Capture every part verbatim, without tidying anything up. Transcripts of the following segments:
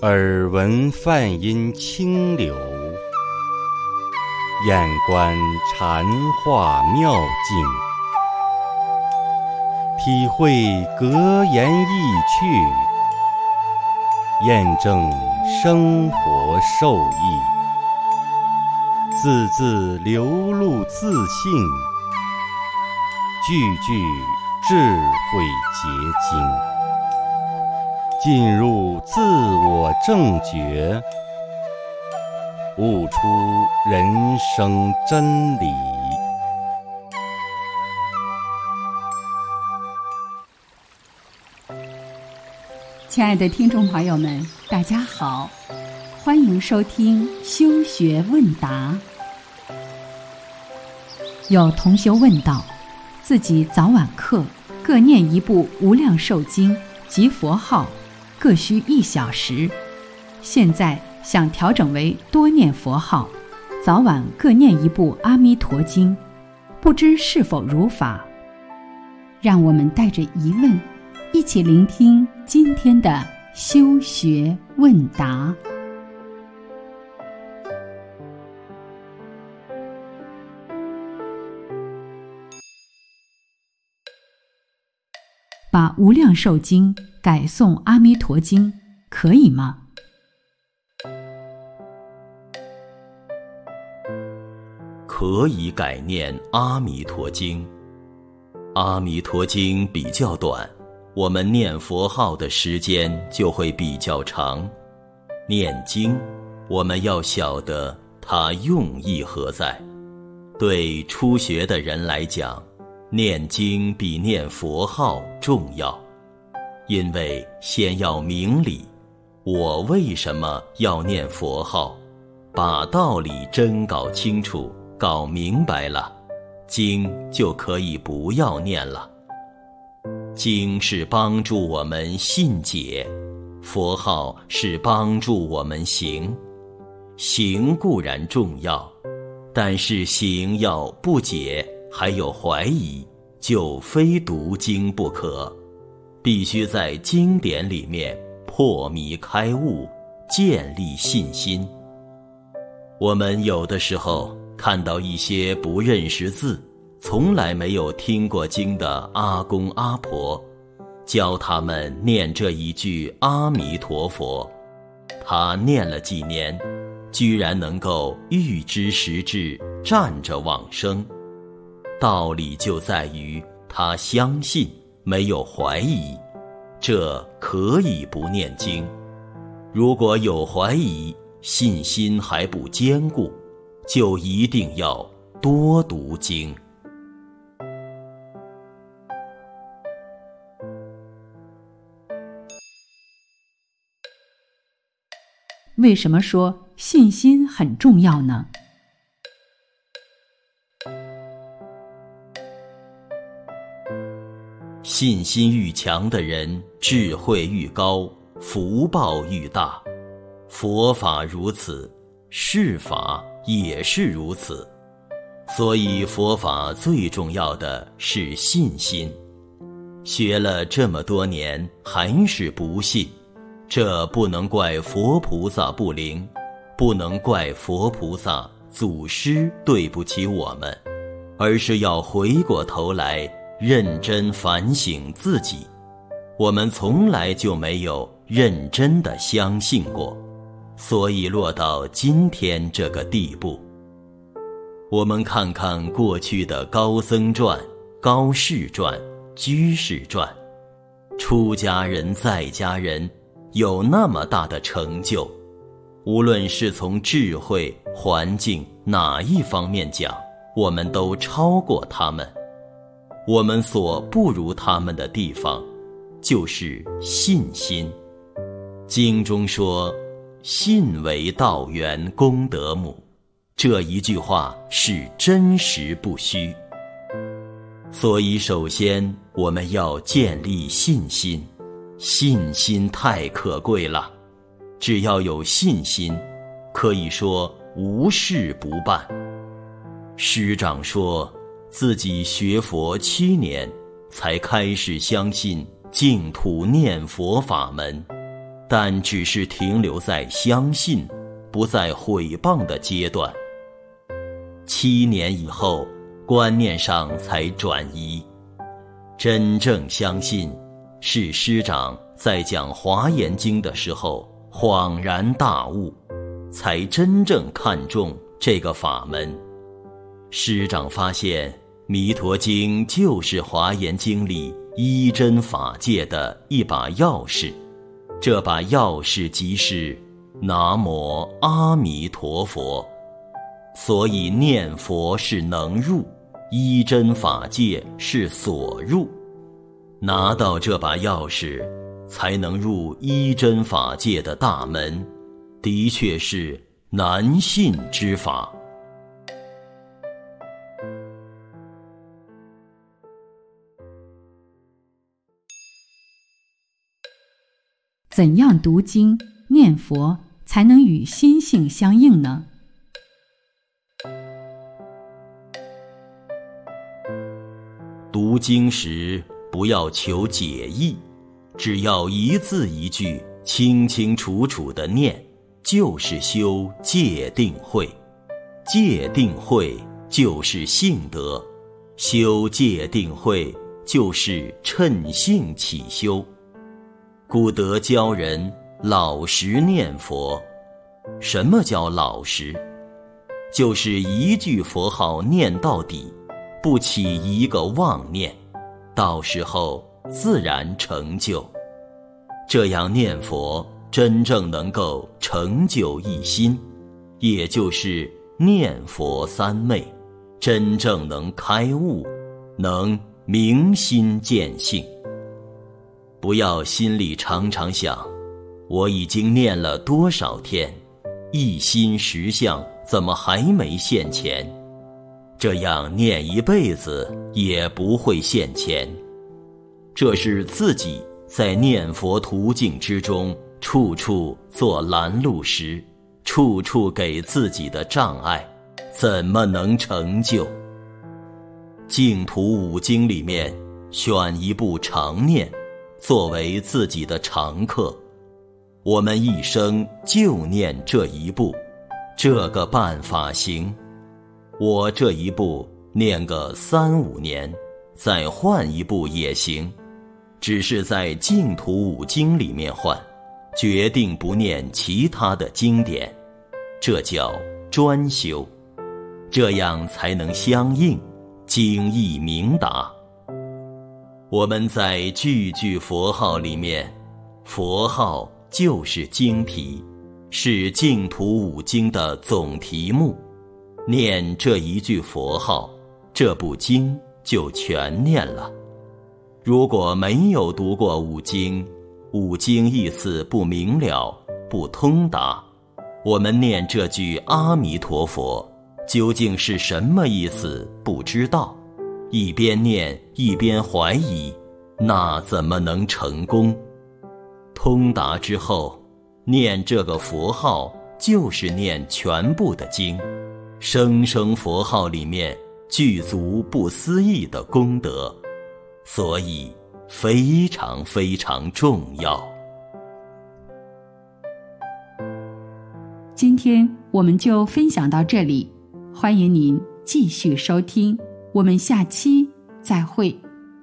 耳闻梵音清流，眼观禅画妙境，体会格言意趣，验证生活受益，字字流露自信，句句智慧结晶，进入自我正觉，悟出人生真理。 亲爱的听众朋友们，大家好，欢迎收听修学问答。有同学问道，自己早晚课各念一部无量寿经及佛号，各需一小时，现在想调整为多念佛号，早晚各念一部阿弥陀经，不知是否如法？让我们带着疑问，一起聆听今天的修学问答。把无量寿经改诵阿弥陀经可以吗？ 可以改念阿弥陀经。阿弥陀经比较短，我们念佛号的时间就会比较长。念经，我们要晓得它用意何在。对初学的人来讲，念经比念佛号重要，因为先要明理，我为什么要念佛号，把道理真搞清楚，搞明白了，经就可以不要念了。经是帮助我们信解，佛号是帮助我们行。行固然重要，但是行要不解还有怀疑，就非读经不可，必须在经典里面破迷开悟，建立信心。我们有的时候看到一些不认识字，从来没有听过经的阿公阿婆，教他们念这一句阿弥陀佛，他念了几年，居然能够预知时至，站着往生。道理就在于他相信，没有怀疑，这可以不念经。如果有怀疑，信心还不坚固，就一定要多读经。 为什么说信心很重要呢？ 信心愈强的人，智慧愈高，福报愈大。佛法如此，世法也是如此。所以佛法最重要的是信心。学了这么多年，还是不信，这不能怪佛菩萨不灵，不能怪佛菩萨祖师对不起我们，而是要回过头来认真反省自己。我们从来就没有认真地相信过，所以落到今天这个地步。我们看看过去的高僧传、高士传、居士传，出家人在家人有那么大的成就，无论是从智慧、环境哪一方面讲，我们都超过他们。我们所不如他们的地方，就是信心。经中说，信为道源功德母，这一句话是真实不虚。所以首先我们要建立信心，信心太可贵了。只要有信心，可以说无事不办。师长说，自己学佛七年，才开始相信净土念佛法门， 但只是停留在相信，不在毁谤的阶段。七年以后，观念上才转移。真正相信，是师长在讲《华严经》的时候恍然大悟，才真正看重这个法门。师长发现《弥陀经》就是《华严经》里依真法界的一把钥匙，这把钥匙即是南无阿弥陀佛。所以念佛是能入，依真法界是所入。拿到这把钥匙，才能入依真法界的大门，的确是难信之法。 怎样读经念佛才能与心性相应呢？ 读经时不要求解义，只要一字一句清清楚楚地念，就是修戒定慧。戒定慧就是性德，修戒定慧就是趁性起修。古德教人老实念佛。什么叫老实？就是一句佛号念到底，不起一个妄念，到时候自然成就。这样念佛真正能够成就一心，也就是念佛三昧，真正能开悟，能明心见性。不要心里常常想，我已经念了多少天，一心实相怎么还没现前？这样念一辈子也不会现前。这是自己在念佛途径之中处处做拦路石，处处给自己的障碍，怎么能成就？净土五经里面选一部常念作为自己的常客，我们一生就念这一部，这个办法行。我这一部念个三五年，再换一部也行，只是在净土五经里面换，决定不念其他的经典，这叫专修，这样才能相应，经义明达。我们在句句佛号里面，佛号就是经题，是净土五经的总题目。念这一句佛号，这部经就全念了。如果没有读过五经，五经意思不明了，不通达，我们念这句阿弥陀佛究竟是什么意思不知道，一边念一边怀疑，那怎么能成功？通达之后，念这个佛号就是念全部的经，声声佛号里面具足不思议的功德，所以非常非常重要。 今天我们就分享到这里，欢迎您继续收听，我们下期再会。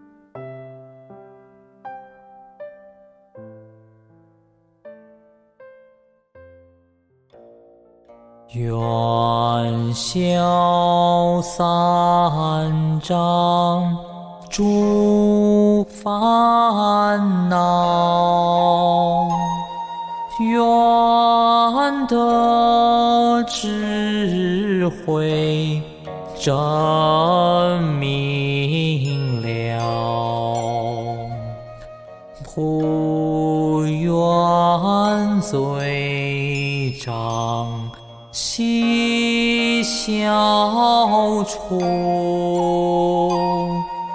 愿消三障诸烦恼，愿得智慧真明了，不愿罪障悉消除，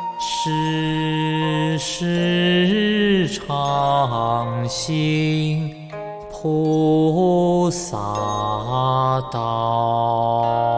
时时常行菩萨道。